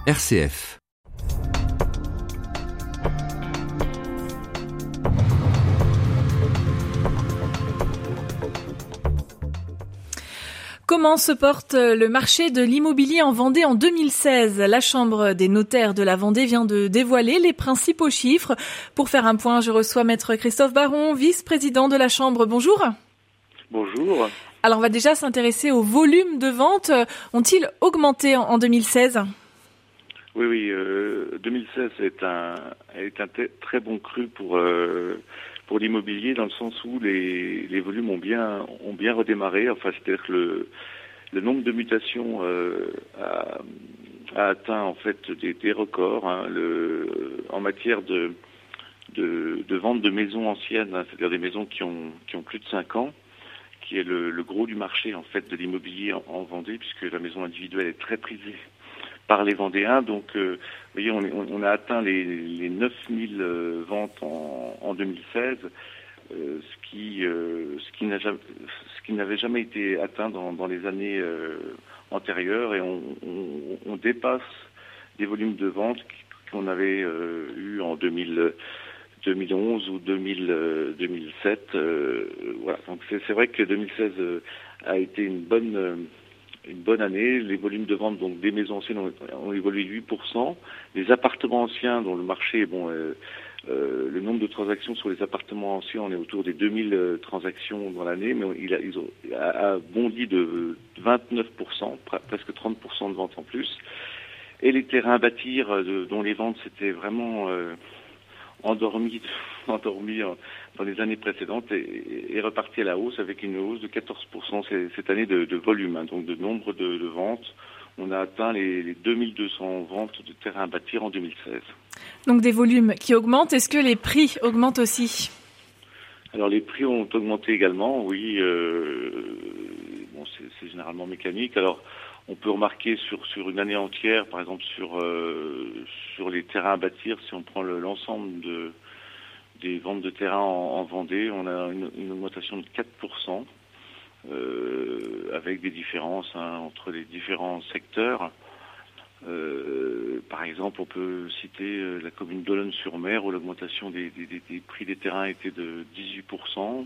RCF. Comment se porte le marché de l'immobilier en Vendée en 2016 ? La Chambre des notaires de la Vendée vient de dévoiler les principaux chiffres. Pour faire un point, je reçois Maître Christophe Baron, vice-président de la Chambre. Bonjour. Bonjour. Alors on va déjà s'intéresser au volume de ventes. Ont-ils augmenté en 2016 ? Oui, 2016 est un très bon cru pour l'immobilier, dans le sens où les volumes ont bien redémarré. Enfin, c'est-à-dire que le nombre de mutations a atteint en fait des records en matière de vente de maisons anciennes, c'est-à-dire des maisons qui ont plus de 5 ans, qui est le gros du marché en fait de l'immobilier en Vendée, puisque la maison individuelle est très prisée par les Vendéens. Donc, vous voyez, on a atteint les 9000 ventes en 2016, ce qui n'avait jamais été atteint dans les années antérieures, et on dépasse des volumes de ventes qu'on avait eu en 2011 ou 2007. Voilà. Donc c'est vrai que 2016 a été une bonne année. Les volumes de vente donc des maisons anciennes ont évolué de 8%. Les appartements anciens, dont le marché, le nombre de transactions sur les appartements anciens, on est autour des 2000 transactions dans l'année, mais il a bondi de 29%, presque 30% de ventes en plus. Et les terrains à bâtir, dont les ventes s'étaient vraiment endormi dans les années précédentes, est reparti à la hausse, avec une hausse de 14% cette année de volume, donc de nombre de ventes. On a atteint les 2200 ventes de terrains à bâtir en 2016. Donc des volumes qui augmentent. Est-ce que les prix augmentent aussi ? Alors les prix ont augmenté également, oui. C'est généralement mécanique. Alors on peut remarquer sur une année entière, par exemple sur les terrains à bâtir, si on prend l'ensemble des ventes de terrains en Vendée, on a une augmentation de 4%, avec des différences entre les différents secteurs. Par exemple, on peut citer la commune d'Olonne-sur-Mer, où l'augmentation des prix des terrains était de 18%.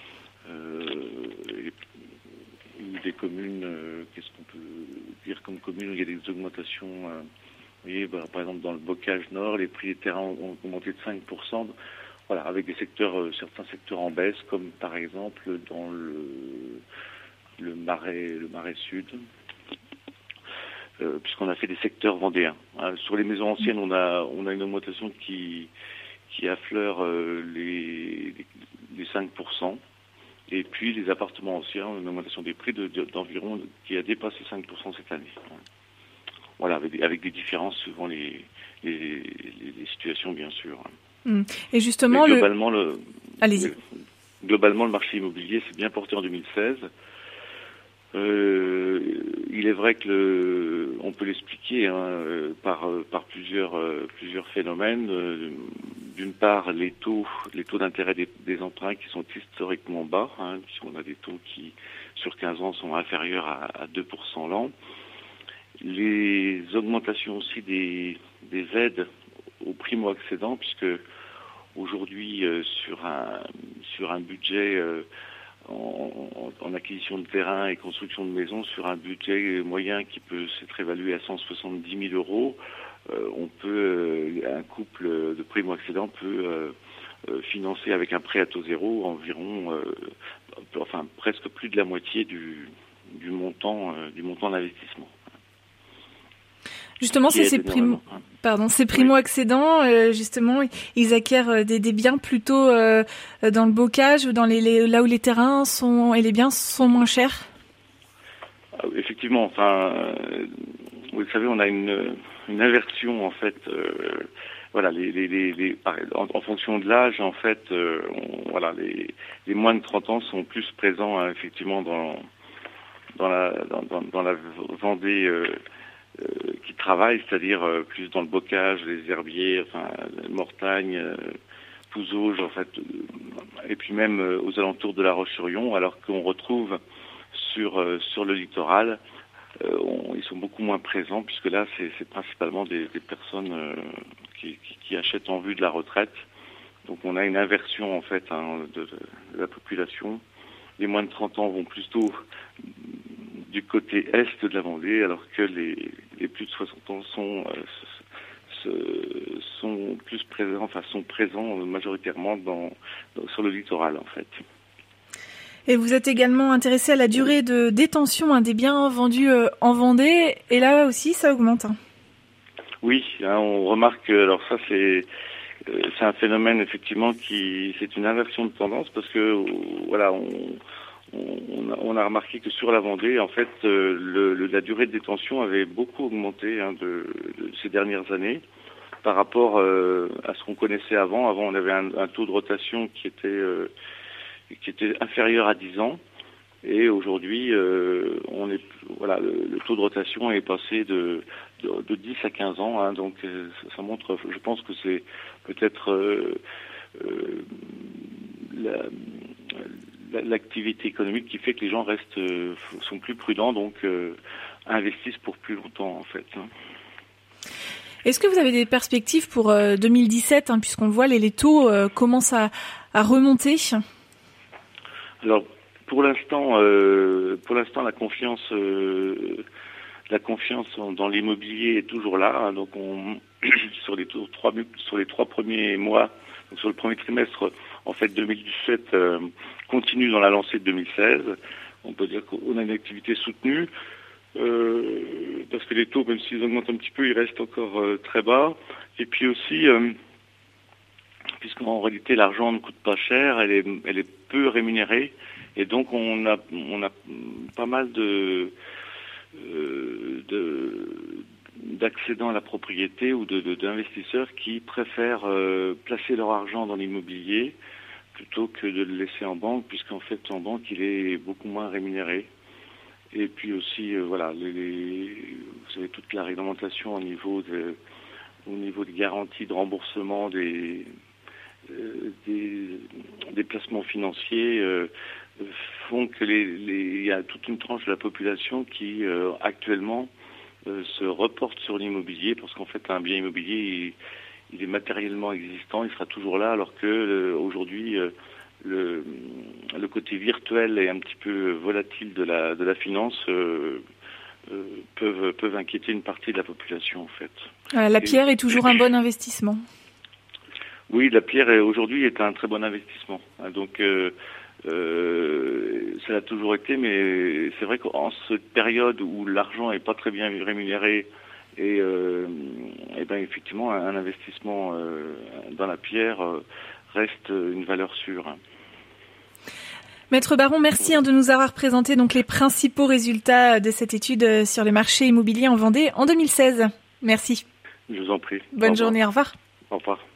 Des communes, qu'est-ce qu'on peut dire comme commune où il y a des augmentations, vous voyez, par exemple dans le Bocage Nord, les prix des terrains ont augmenté de 5%, voilà, avec des certains secteurs en baisse, comme par exemple dans le Marais Sud, puisqu'on a fait des secteurs vendéens. Sur les maisons anciennes, on a une augmentation qui affleure les 5%. Et puis les appartements anciens, une augmentation des prix d'environ qui a dépassé 5% cette année. Voilà, avec des différences suivant les situations, bien sûr. Et justement, globalement, allez-y. Globalement, le marché immobilier s'est bien porté en 2016. Il est vrai que on peut l'expliquer par plusieurs phénomènes. D'une part, les taux d'intérêt des emprunts qui sont historiquement bas, puisqu'on a des taux qui, sur 15 ans, sont inférieurs à 2% l'an. Les augmentations aussi des aides aux primo-accédants, puisque aujourd'hui, sur un budget en acquisition de terrain et construction de maisons, sur un budget moyen qui peut s'être évalué à 170 000 euros, un couple de primo-accédants peut financer avec un prêt à taux zéro environ, presque plus de la moitié du montant d'investissement. Justement, ces primo-accédants, justement, ils acquièrent des biens plutôt dans le bocage, ou là où les terrains et les biens sont moins chers. Effectivement, vous le savez, on a une inversion en fait. En fonction de l'âge, en fait, les moins de 30 ans sont plus présents effectivement dans la Vendée qui travaillent, c'est-à-dire plus dans le bocage, les herbiers, Mortagne, Pouzauges, en fait, et puis même aux alentours de La Roche-sur-Yon, alors qu'on retrouve sur le littoral ils sont beaucoup moins présents, puisque là, c'est principalement des personnes qui achètent en vue de la retraite. Donc on a une inversion en fait de la population. Les moins de 30 ans vont plutôt du côté est de la Vendée, alors que les plus de 60 ans sont plus présents, enfin sont présents majoritairement sur le littoral en fait. Et vous êtes également intéressé à la durée de détention des biens vendus en Vendée, et là aussi ça augmente. Oui, on remarque, alors ça c'est un phénomène effectivement c'est une inversion de tendance, parce que voilà, on a remarqué que sur la Vendée, en fait, la durée de détention avait beaucoup augmenté de ces dernières années par rapport à ce qu'on connaissait avant. Avant, on avait un taux de rotation qui était inférieur à 10 ans, et aujourd'hui, le taux de rotation est passé de 10 à 15 ans. Donc, ça montre, je pense que c'est peut-être l'activité économique qui fait que les gens sont plus prudents, donc investissent pour plus longtemps en fait. Est-ce que vous avez des perspectives pour 2017, puisqu'on le voit, les taux commencent à remonter? Alors pour l'instant, la confiance dans l'immobilier est toujours là. Donc sur les 3 premiers mois, donc sur le premier trimestre, en fait 2017 continue dans la lancée de 2016. On peut dire qu'on a une activité soutenue, parce que les taux, même s'ils augmentent un petit peu, ils restent encore très bas. Et puis aussi, puisqu'en réalité l'argent ne coûte pas cher, elle est peu rémunérée, et donc on a pas mal d'accédants à la propriété ou d'investisseurs qui préfèrent placer leur argent dans l'immobilier plutôt que de le laisser en banque, puisqu'en fait en banque il est beaucoup moins rémunéré. Et puis aussi vous savez, toute la réglementation au niveau des garanties de remboursement des placements financiers font que il y a toute une tranche de la population qui actuellement se reporte sur l'immobilier, parce qu'en fait un bien immobilier il est matériellement existant, il sera toujours là, alors que aujourd'hui le côté virtuel et un petit peu volatile de la finance peuvent inquiéter une partie de la population en fait. La pierre est toujours un bon investissement. Oui, la pierre aujourd'hui est un très bon investissement. Donc ça l'a toujours été, mais c'est vrai qu'en cette période où l'argent est pas très bien rémunéré, et ben effectivement un investissement dans la pierre reste une valeur sûre. Maître Baron, merci de nous avoir présenté donc les principaux résultats de cette étude sur les marchés immobiliers en Vendée en 2016. Merci. Je vous en prie. Bonne journée, au revoir. Au revoir.